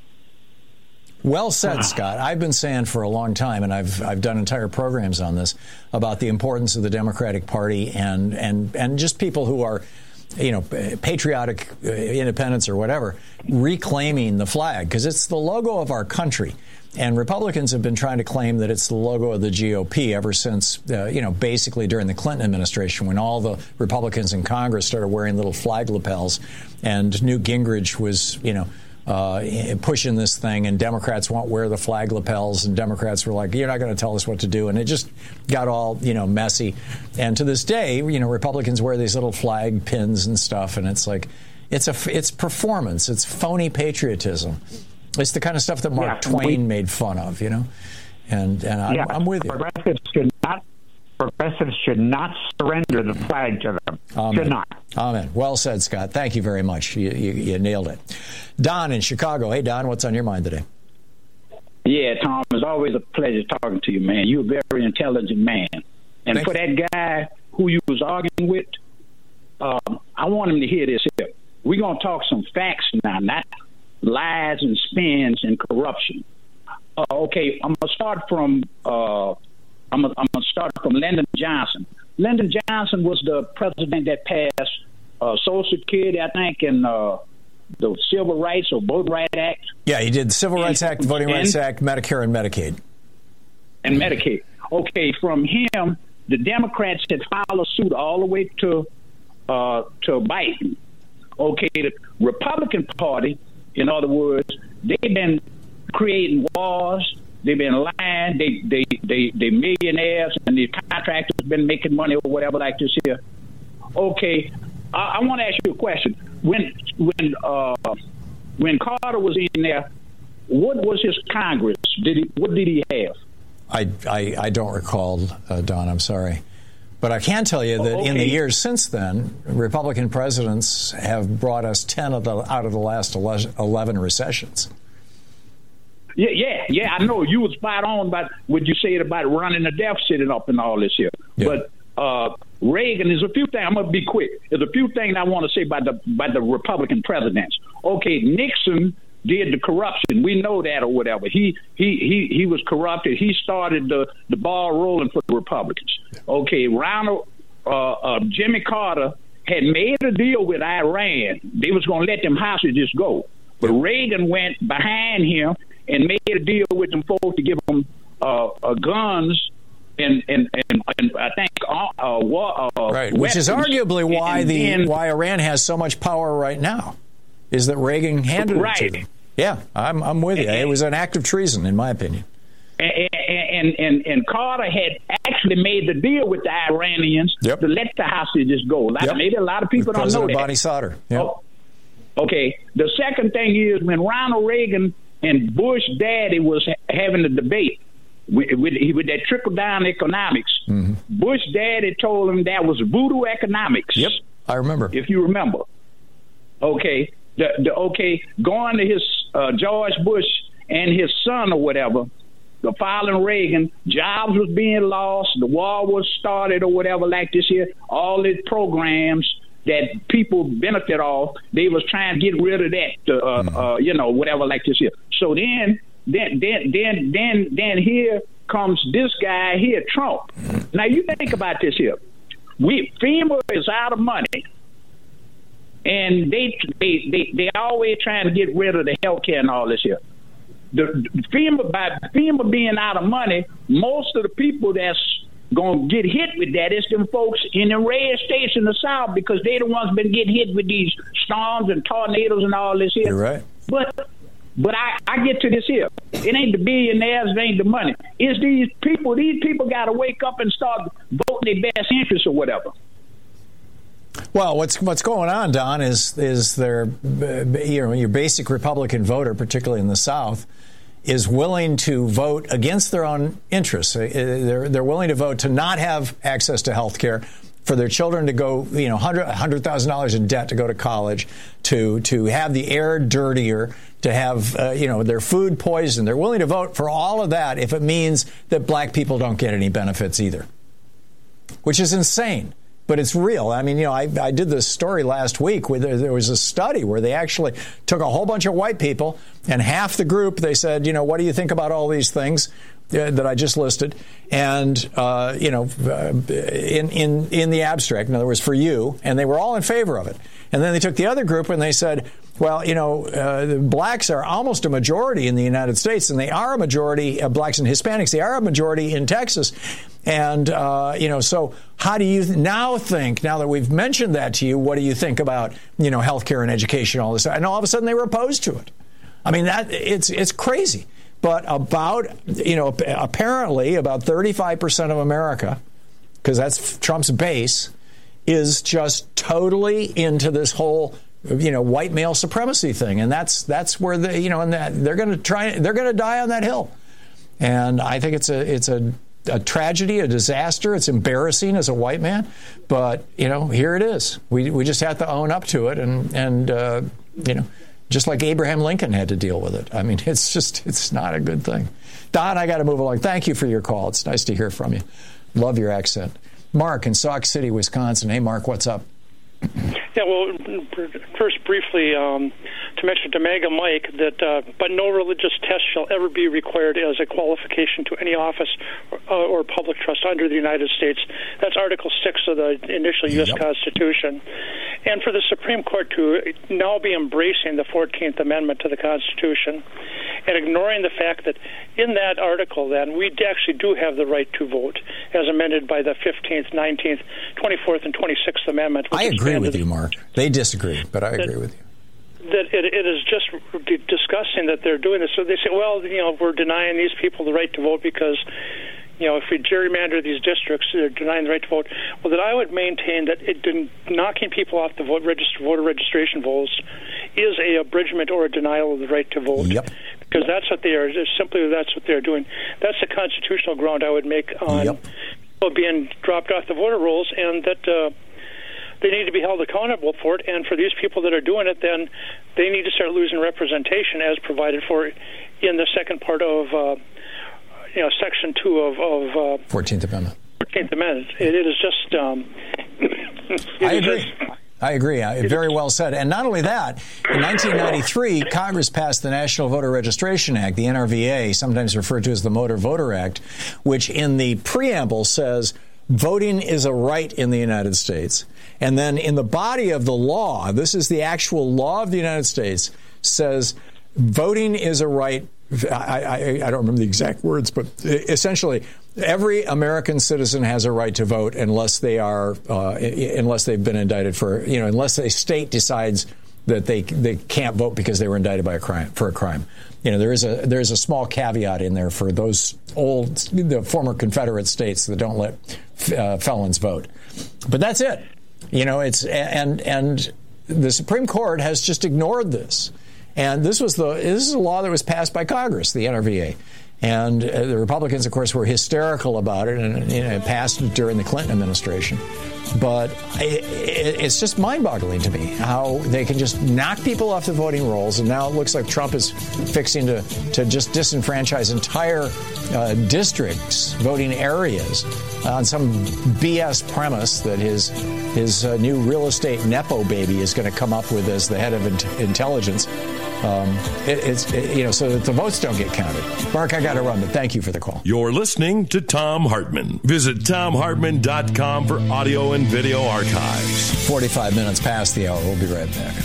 Well said, Scott. I've been saying for a long time, and I've done entire programs on this, about the importance of the Democratic Party and just people who are, patriotic independents or whatever, reclaiming the flag, because it's the logo of our country. And Republicans have been trying to claim that it's the logo of the GOP ever since, basically during the Clinton administration, when all the Republicans in Congress started wearing little flag lapels, and Newt Gingrich was, pushing this thing, and Democrats won't wear the flag lapels, and Democrats were like, you're not going to tell us what to do. And it just got all, messy. And to this day, Republicans wear these little flag pins and stuff, and it's like, it's performance. It's phony patriotism. It's the kind of stuff that Mark Twain made fun of, and I'm with you. Progressives should not surrender the flag to them. Amen. Should not. Amen. Well said, Scott. Thank you very much. You nailed it. Don in Chicago. Hey, Don, what's on your mind today? Yeah, Tom, it's always a pleasure talking to you, man. You're a very intelligent man. And for that guy who you was arguing with, I want him to hear this here. We're going to talk some facts now, not lies and spins and corruption. Okay, I'm gonna start from Lyndon Johnson. Lyndon Johnson was the president that passed Social Security, I think, and the Civil Rights or Voting Rights Act. Yeah, he did the Civil Rights Act, the Voting Rights Act, Medicare, and Medicaid. And Medicaid. Okay, from him, the Democrats had followed suit all the way to Biden. Okay, the Republican Party, in other words, they've been creating wars. They've been lying. They millionaires, and the contractors have been making money or whatever like this here. Okay, I want to ask you a question. When Carter was in there, what was his Congress? What did he have? I don't recall, Don. I'm sorry. But I can tell you that in the years since then, Republican presidents have brought us 10 out of the last 11 recessions. Yeah, I know you was spot on about what you said about running the deficit and up and all this here. Yeah. But Reagan, there's a few things. I'm gonna be quick. There's a few things I want to say about the Republican presidents. Okay, Nixon did the corruption. We know that or whatever. He was corrupted. He started the ball rolling for the Republicans. Okay, Jimmy Carter had made a deal with Iran. They was going to let them hostages go. But Reagan went behind him and made a deal with them folks to give them guns and I think right, which is arguably why Iran has so much power right now, is that Reagan handed it to them. Yeah, I'm with you. It was an act of treason, in my opinion. And Carter had actually made the deal with the Iranians to let the hostages go. Maybe a lot of people don't know that. Bonnie Sauter. Yep. Oh, okay. The second thing is when Ronald Reagan and Bush daddy was having a debate with that trickle-down economics, Bush daddy told him that was voodoo economics. Yep, I remember. If you remember. Okay. Going to his George Bush and his son or whatever, the following Reagan, jobs was being lost, the war was started or whatever like this here, all these programs that people benefit off, they was trying to get rid of that, whatever like this here. So then here comes this guy here, Trump. Now you think about this here. FEMA is out of money. And they always trying to get rid of the health care and all this here. By FEMA being out of money, most of the people that's going to get hit with that is them folks in the red states in the South, because they the ones been getting hit with these storms and tornadoes and all this here. You're right. But I get to this here. It ain't the billionaires, it ain't the money. It's these people. These people got to wake up and start voting their best interests or whatever. Well, what's going on, Don, is their your basic Republican voter, particularly in the South, is willing to vote against their own interests. They're willing to vote to not have access to health care, for their children to go, $100,000 in debt to go to college, to have the air dirtier, to have their food poisoned. They're willing to vote for all of that if it means that black people don't get any benefits either, which is insane. But it's real. I mean, I did this story last week where there was a study where they actually took a whole bunch of white people, and half the group, they said, what do you think about all these things that I just listed? And, in the abstract, in other words, for you, and they were all in favor of it. And then they took the other group and they said, well, the blacks are almost a majority in the United States, and they are a majority, blacks and Hispanics, they are a majority in Texas. And, so how do you now think, now that we've mentioned that to you, what do you think about, healthcare and education, all this? And all of a sudden they were opposed to it. I mean, it's crazy. But apparently about 35% of America, because that's Trump's base, is just totally into this whole, white male supremacy thing. And that's where they're going to die on that hill. And I think it's a tragedy, a disaster. It's embarrassing as a white man, but here it is. We just have to own up to it, and just like Abraham Lincoln had to deal with it. I mean, it's not a good thing. Don, I got to move along. Thank you for your call. It's nice to hear from you. Love your accent. Mark in Sauk City, Wisconsin. Hey, Mark, what's up? Yeah, well, first briefly, to mention to Mega Mike that, but no religious test shall ever be required as a qualification to any office or public trust under the United States. That's Article 6 of the initial U.S. Constitution. And for the Supreme Court to now be embracing the 14th Amendment to the Constitution and ignoring the fact that in that article, then, we actually do have the right to vote as amended by the 15th, 19th, 24th, and 26th Amendment. I agree with you, Mark. They disagree, but I agree with you. That it is just disgusting that they're doing this. So they say, well, we're denying these people the right to vote because, if we gerrymander these districts, they're denying the right to vote. Well, then I would maintain that knocking people off the voter registration rolls is a abridgment or a denial of the right to vote. Yep. Because that's what they are. Simply, that's what they're doing. That's the constitutional ground I would make on people being dropped off the voter rolls, and that they need to be held accountable for it. And for these people that are doing it, then they need to start losing representation as provided for in the second part of Section 2 of 14th Amendment. 14th Amendment. It is just. I agree. I agree. Very well said. And not only that, in 1993, Congress passed the National Voter Registration Act, the NRVA, sometimes referred to as the Motor Voter Act, which in the preamble says voting is a right in the United States. And then in the body of the law, this is the actual law of the United States, says voting is a right. I don't remember the exact words, but essentially every American citizen has a right to vote unless they are unless they've been indicted for, unless a state decides that they can't vote because they were indicted by a crime. There is a small caveat in there for the former Confederate states that don't let felons vote. But that's it. And the Supreme Court has just ignored this. And this is a law that was passed by Congress, the NRVA. And the Republicans, of course, were hysterical about it, and it passed during the Clinton administration. But it's just mind-boggling to me how they can just knock people off the voting rolls, and now it looks like Trump is fixing to just disenfranchise entire districts, voting areas, on some BS premise that his new real estate Nepo baby is going to come up with as the head of intelligence. So that the votes don't get counted. Mark, I got to run, but thank you for the call. You're listening to Thom Hartmann. Visit ThomHartmann.com for audio and video archives. 45 minutes past the hour. We'll be right back.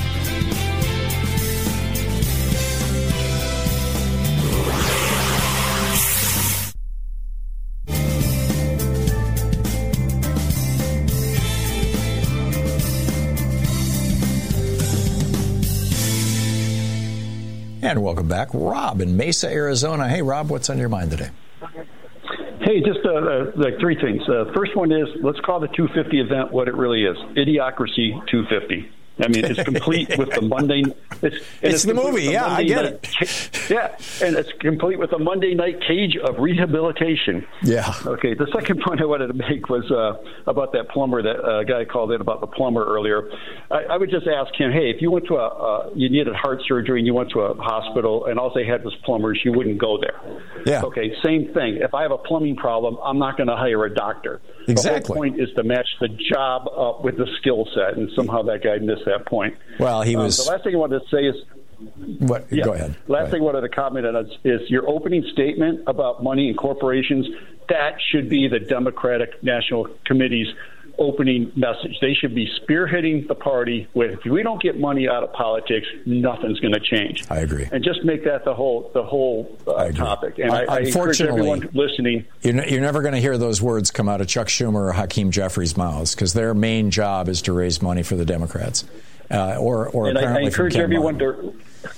And welcome back. Rob in Mesa, Arizona. Hey, Rob, what's on your mind today? Hey, just like three things. First one is, let's call the 250 event what it really is. Idiocracy 250. I mean, it's complete with the Monday. It's the movie. Yeah, I get it. Yeah, and it's complete with a Monday night cage of rehabilitation. Yeah. Okay. The second point I wanted to make was about that plumber. That guy called in about the plumber earlier. I would just ask him, hey, if you went to you needed heart surgery and you went to a hospital and all they had was plumbers, you wouldn't go there. Yeah. Okay. Same thing. If I have a plumbing problem, I'm not going to hire a doctor. Exactly. The whole point is to match the job up with the skill set, and somehow that guy missed that point. Well, he was. The last thing I wanted to say is. What? Yeah. Go ahead. Last thing I wanted to comment on is your opening statement about money and corporations. That should be the Democratic National Committee's opening message. They should be spearheading the party with, if we don't get money out of politics, nothing's going to change. I agree. And just make that the whole topic. And I encourage everyone listening. You're never going to hear those words come out of Chuck Schumer or Hakeem Jeffries' mouths, because their main job is to raise money for the Democrats. Or and apparently I encourage everyone to.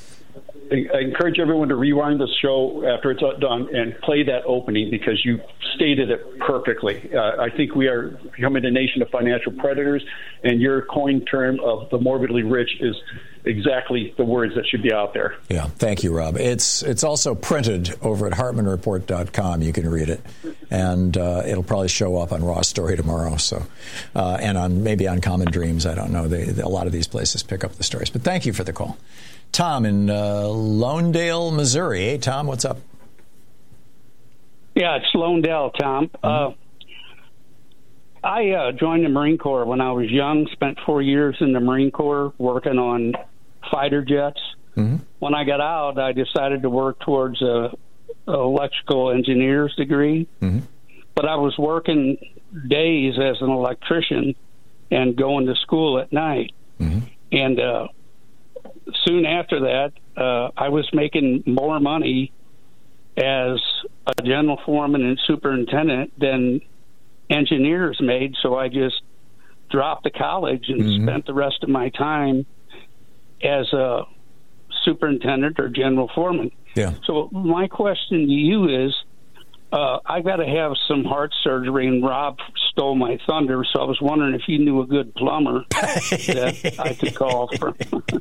I encourage everyone to rewind the show after it's done and play that opening, because you stated it perfectly. I think we are becoming a nation of financial predators, and your coined term of the morbidly rich is exactly the words that should be out there. Yeah, thank you, Rob. It's also printed over at HartmannReport.com. You can read it, and it'll probably show up on Raw Story tomorrow. So, and maybe on Common Dreams. I don't know. A lot of these places pick up the stories. But thank you for the call. Tom in Lonedale, Missouri. Hey, Tom, what's up? Yeah, it's Lonedale, Tom. I joined the Marine Corps when I was young, spent 4 years in the Marine Corps working on fighter jets. Mm-hmm. When I got out, I decided to work towards a electrical engineer's degree. Mm-hmm. But I was working days as an electrician and going to school at night. Mm-hmm. And soon after that, I was making more money as a general foreman and superintendent than engineers made, so I just dropped the college and spent the rest of my time as a superintendent or general foreman. Yeah. So my question to you is, I've got to have some heart surgery, and Rob stole my thunder, so I was wondering if you knew a good plumber that I could call for.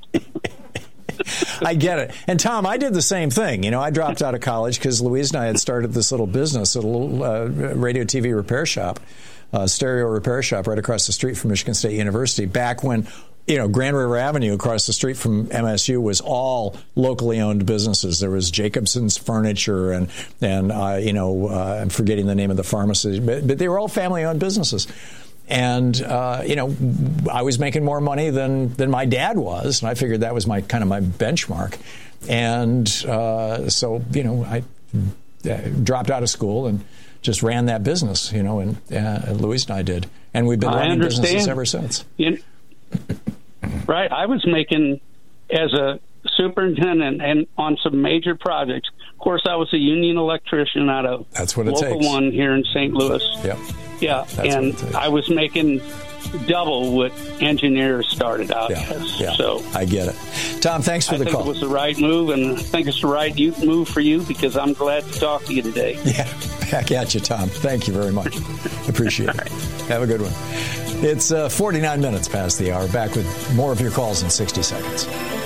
I get it. And, Tom, I did the same thing. I dropped out of college because Louise and I had started this little business, a little radio TV repair shop, stereo repair shop right across the street from Michigan State University, back when Grand River Avenue across the street from MSU was all locally owned businesses. There was Jacobson's Furniture and I'm forgetting the name of the pharmacy, but they were all family owned businesses. And, I was making more money than my dad was, and I figured that was my benchmark. And so, I dropped out of school and just ran that business, and Louise and I did. And we've been running businesses ever since. Right. I was making, as a superintendent and on some major projects, of course, I was a union electrician out of Local 1 here in St. Louis. Yep. Yeah, and I was making double what engineers started out as. Yeah. So I get it. Tom, thanks for the call. I think it was the right move, and I think it's the right move for you, because I'm glad to talk to you today. Yeah, back at you, Tom. Thank you very much. Appreciate it. Have a good one. It's 49 minutes past the hour. Back with more of your calls in 60 seconds.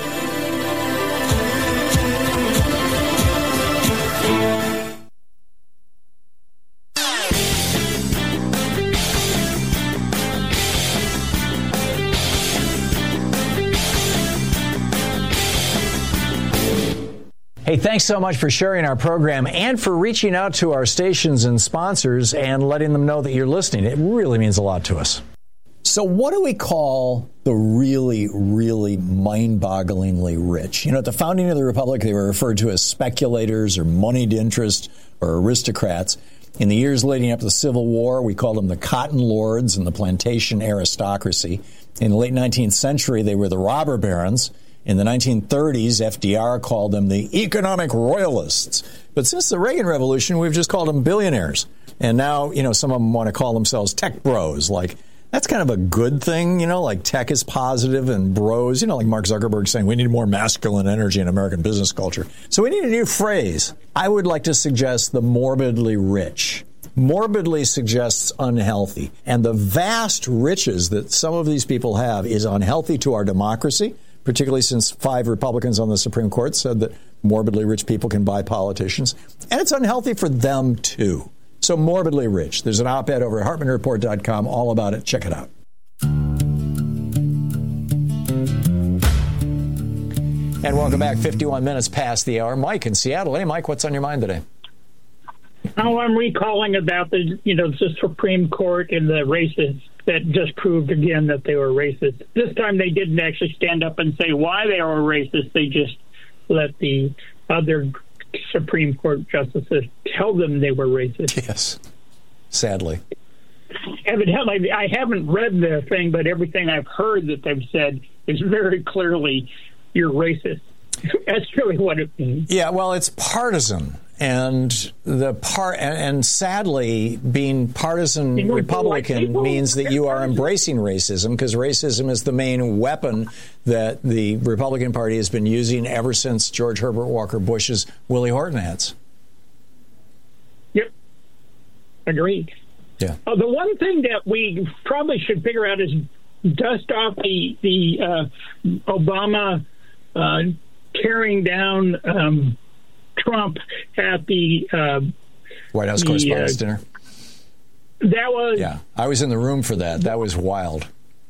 Hey, thanks so much for sharing our program and for reaching out to our stations and sponsors and letting them know that you're listening. It really means a lot to us. So what do we call the really, really mind-bogglingly rich? At the founding of the Republic, they were referred to as speculators or moneyed interest or aristocrats. In the years leading up to the Civil War, we called them the cotton lords and the plantation aristocracy. In the late 19th century, they were the robber barons. In the 1930s, FDR called them the economic royalists. But since the Reagan Revolution, we've just called them billionaires. And now, some of them want to call themselves tech bros. Like, that's kind of a good thing, like tech is positive and bros, like Mark Zuckerberg saying we need more masculine energy in American business culture. So we need a new phrase. I would like to suggest the morbidly rich. Morbidly suggests unhealthy. And the vast riches that some of these people have is unhealthy to our democracy, particularly since 5 Republicans on the Supreme Court said that morbidly rich people can buy politicians. And it's unhealthy for them, too. So morbidly rich. There's an op-ed over at HartmanReport.com all about it. Check it out. And welcome back. 51 minutes past the hour. Mike in Seattle. Hey, Mike, what's on your mind today? Oh, I'm recalling about the Supreme Court and the races that just proved again that they were racist. This time they didn't actually stand up and say why they were racist. They just let the other Supreme Court justices tell them they were racist. Yes, sadly. Evidently, I haven't read the thing, but everything I've heard that they've said is very clearly, you're racist. That's really what it means. Yeah, well, it's partisan. And and sadly, being partisan Republican means that you are embracing racism, because racism is the main weapon that the Republican Party has been using ever since George Herbert Walker Bush's Willie Horton ads. Yep. Agreed. Yeah. The one thing that we probably should figure out is dust off the Obama tearing down Trump at the White House Correspondents' Dinner. That was... Yeah, I was in the room for that. That was wild.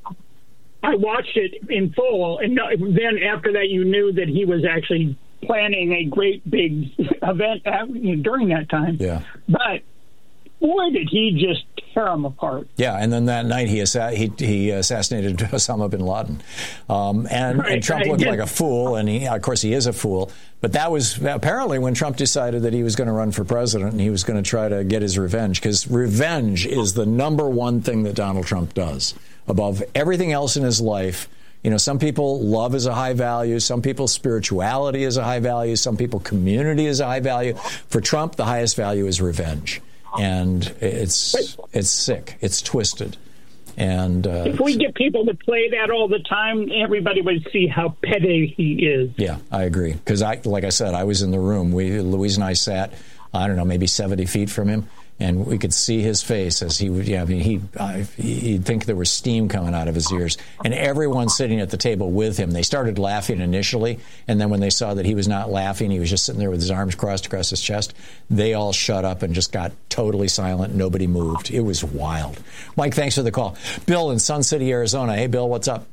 I watched it in full, and then after that you knew that he was actually planning a great big event during that time. Yeah. But boy, did he just tear them apart. Yeah, and then that night he assassinated Osama bin Laden. And Trump looked like a fool, and of course he is a fool. But that was apparently when Trump decided that he was going to run for president and he was going to try to get his revenge, because revenge is the number one thing that Donald Trump does above everything else in his life. Some people love is a high value. Some people spirituality is a high value. Some people community is a high value. For Trump, the highest value is revenge. And it's sick. It's twisted. And if we get people to play that all the time, everybody would see how petty he is. Yeah, I agree. Because like I said, I was in the room. Louise and I sat, I don't know, maybe 70 feet from him, and we could see his face as he would. Yeah, I mean, he'd think there was steam coming out of his ears. And everyone sitting at the table with him, they started laughing initially, and then when they saw that he was not laughing, he was just sitting there with his arms crossed across his chest, they all shut up and just got totally silent. Nobody moved. It was wild. Mike, thanks for the call. Bill in Sun City, Arizona. Hey, Bill, what's up?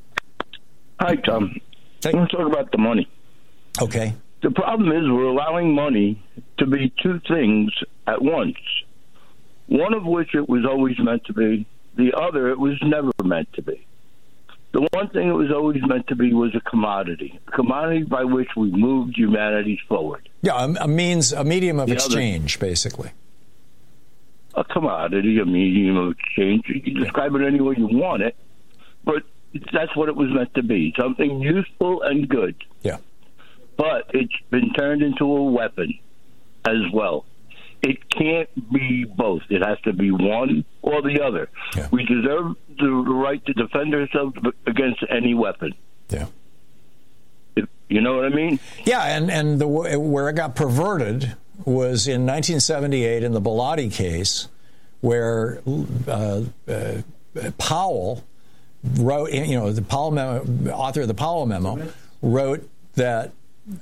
Hi, Tom. I want to talk about the money. Okay. The problem is we're allowing money to be two things at once, one of which it was always meant to be, The other, it was never meant to be. The one thing it was always meant to be was a commodity by which we moved humanity forward. Yeah, a medium of exchange, basically. A commodity, a medium of exchange. You can describe it any way you want it, but that's what it was meant to be, something useful and good. Yeah. But it's been turned into a weapon as well. It can't be both. It has to be one or the other. Yeah. We deserve the right to defend ourselves against any weapon. Yeah. You know what I mean? Yeah, and where it got perverted was in 1978 in the Bilotti case, where Powell wrote, the Powell memo, author of the Powell memo, wrote that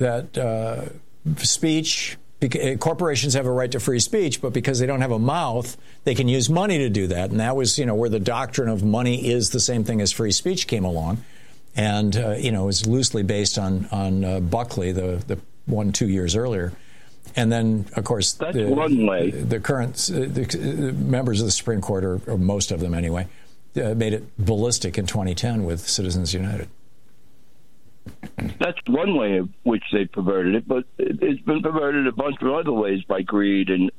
speech. Corporations have a right to free speech, but because they don't have a mouth, they can use money to do that. And that was, where the doctrine of money is the same thing as free speech came along. And, it was loosely based on Buckley, the one 2 years earlier. And then, of course, that's one way. The current members of the Supreme Court, or most of them anyway, made it ballistic in 2010 with Citizens United. That's one way in which they perverted it, but it's been perverted a bunch of other ways by greed and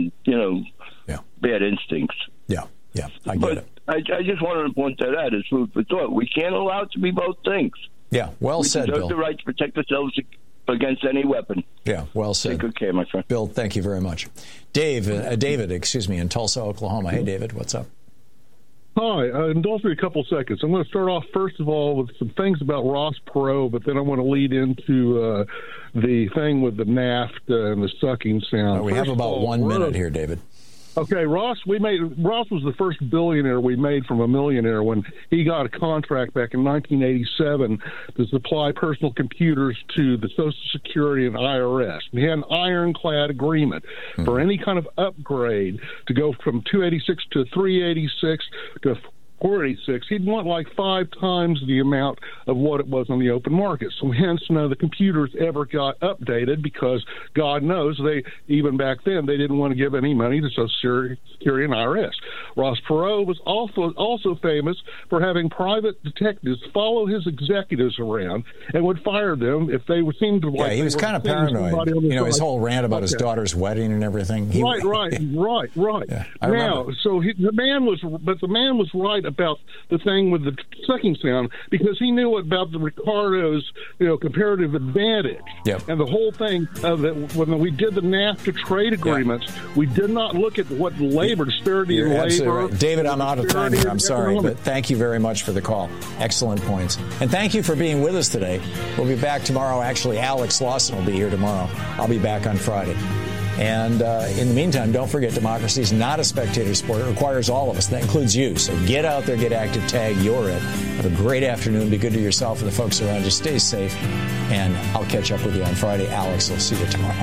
bad instincts. Yeah, I get it. I just wanted to point that out as food for thought. We can't allow it to be both things. Yeah, well said, Bill. We deserve the right to protect ourselves against any weapon. Yeah, well said. Take good care, my friend. Bill, thank you very much. David, in Tulsa, Oklahoma. Hey, David, what's up? Hi, indulge me a couple seconds. I'm going to start off, first of all, with some things about Ross Perot, but then I want to lead into the thing with the NAFTA and the sucking sound. We have about 1 minute here, David. Okay, Ross was the first billionaire we made from a millionaire when he got a contract back in 1987 to supply personal computers to the Social Security and IRS. We had an ironclad agreement for any kind of upgrade to go from 286 to 386 to 486. He'd want like 5 times the amount of what it was on the open market. So hence none of the computers ever got updated because God knows even back then they didn't want to give any money to Social Security and IRS. Ross Perot was also famous for having private detectives follow his executives around and would fire them if they seemed to like. Yeah, he was kind of paranoid. His whole rant about his daughter's wedding and everything. Right. Yeah, now, so the man was right about the thing with the sucking sound because he knew about the Ricardo's comparative advantage. Yep. And the whole thing of that when we did the NAFTA trade agreements, we did not look at what disparity in labor. Right. David, I'm out of time here. I'm sorry, but thank you very much for the call. Excellent points. And thank you for being with us today. We'll be back tomorrow. Actually, Alex Lawson will be here tomorrow. I'll be back on Friday. And in the meantime, don't forget, democracy is not a spectator sport. It requires all of us. That includes you. So get out there, get active, tag, you're it. Have a great afternoon. Be good to yourself and the folks around you. Stay safe. And I'll catch up with you on Friday. Alex will see you tomorrow.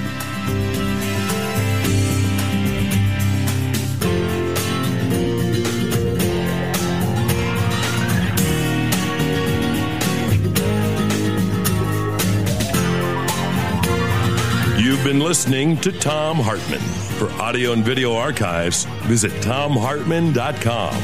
You've been listening to Thom Hartmann. For audio and video archives, visit thomhartmann.com.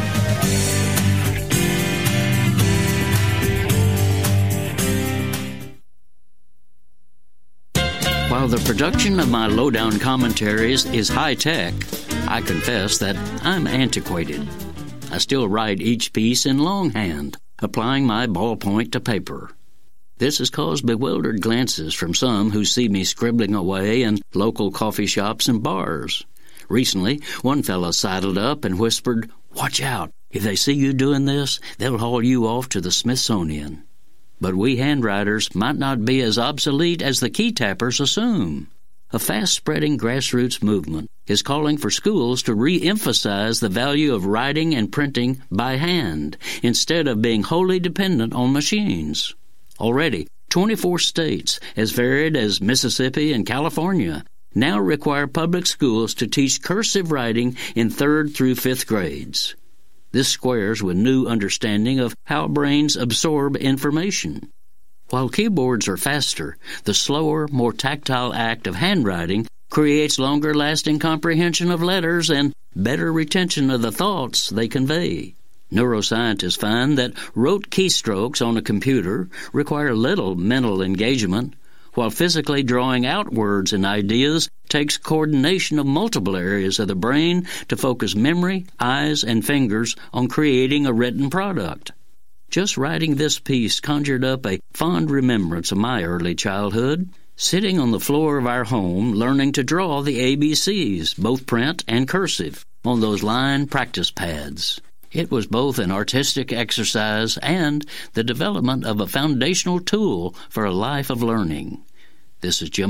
While the production of my lowdown commentaries is high-tech, I confess that I'm antiquated. I still write each piece in longhand, applying my ballpoint to paper. This has caused bewildered glances from some who see me scribbling away in local coffee shops and bars. Recently, one fellow sidled up and whispered, "Watch out. If they see you doing this, they'll haul you off to the Smithsonian." But we handwriters might not be as obsolete as the key tappers assume. A fast-spreading grassroots movement is calling for schools to re-emphasize the value of writing and printing by hand instead of being wholly dependent on machines. Already, 24 states, as varied as Mississippi and California, now require public schools to teach cursive writing in 3rd through 5th grades. This squares with new understanding of how brains absorb information. While keyboards are faster, the slower, more tactile act of handwriting creates longer-lasting comprehension of letters and better retention of the thoughts they convey. Neuroscientists find that rote keystrokes on a computer require little mental engagement, while physically drawing out words and ideas takes coordination of multiple areas of the brain to focus memory, eyes, and fingers on creating a written product. Just writing this piece conjured up a fond remembrance of my early childhood, sitting on the floor of our home learning to draw the ABCs, both print and cursive, on those line practice pads. It was both an artistic exercise and the development of a foundational tool for a life of learning. This is Jim